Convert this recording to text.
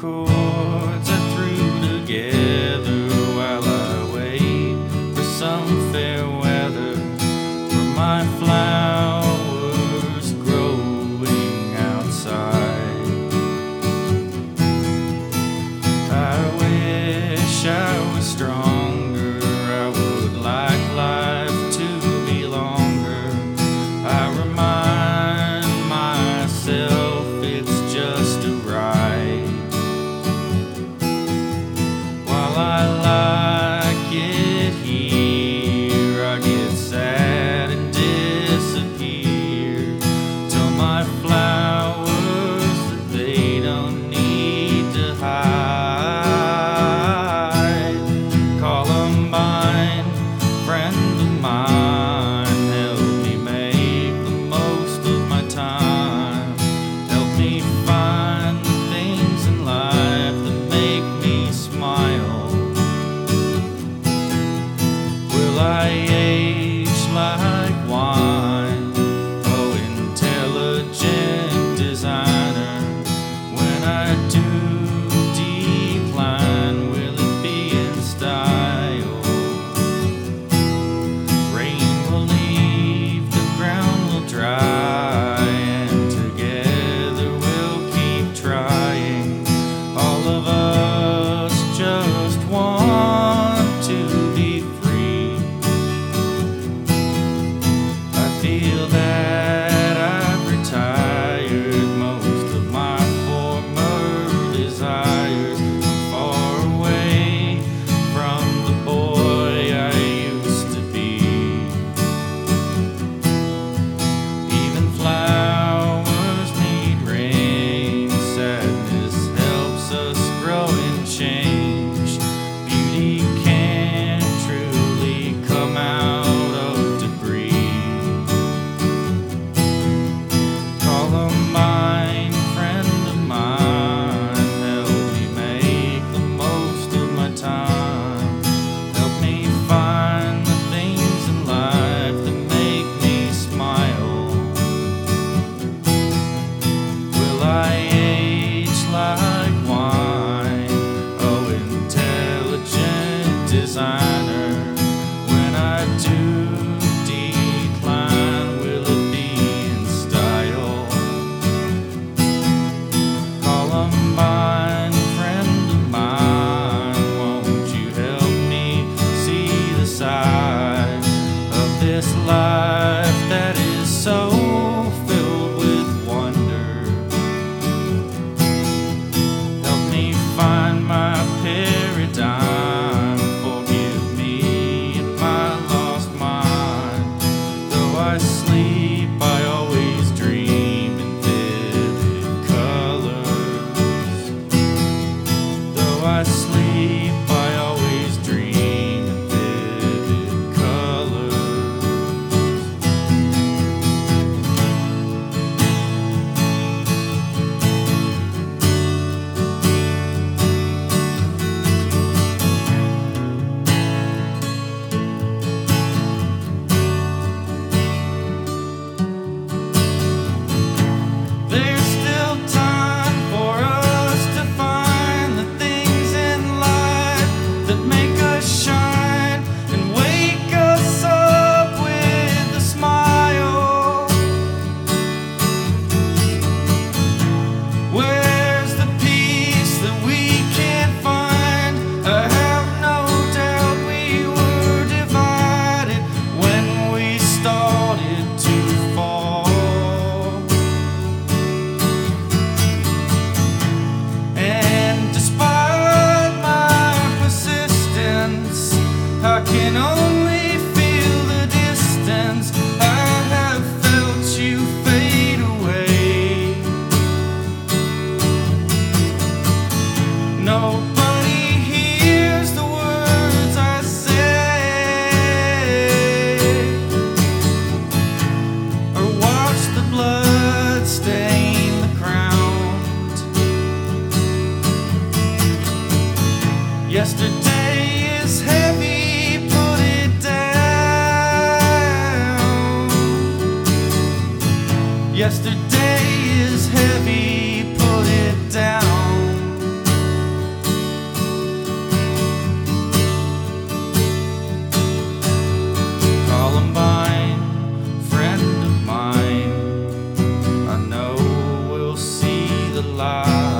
chords I threw together while I wait for some fair weather for my flowers growing outside. I wish I was stronger, I would like life to be longer. I remind myself it's just a ride. While I like it here, I get sad and disappear. Tell my flowers that they don't need to hide. Columbine, friend of mine, help me make the most of my time. Help me find the things in life that make me smile. Will I age like wine? Oh, intelligent designer. When I do decline, will it be in style? Rain will leave, the ground will dry, and together we'll keep trying. All of us just want to be free. I feel that I've retired most of my former desires. I'm far away from the boy I used to be. Even flowers need rain. Sadness helps us grow and change. Beauty can't truly come out of debris. Columbine, friend of mine, help me make the most of my time. Help me find the things in life that make me smile. Will I age like wine? Oh, intelligent designer. When I do decline, will it be in style? Columbine, friend of mine, won't you help me see the side of this life that is so filled with wonder? Help me find my paradigm. Forgive me if I lost mine. Though I sleep, I always dream in vivid colors. Though I sleep, I always dream in vivid colors. There's still time for us to find the things in life that make us shine and wake us up with a smile. Where's the peace that we can't find? I have no doubt we were divided when we started to fall. And despite my persistence, I can only feel the distance. I have felt you fade away. Nobody hears the words I say, or watch the blood stain the ground. Yesterday is heavy, put it down. Yesterday is heavy, put it down. alive.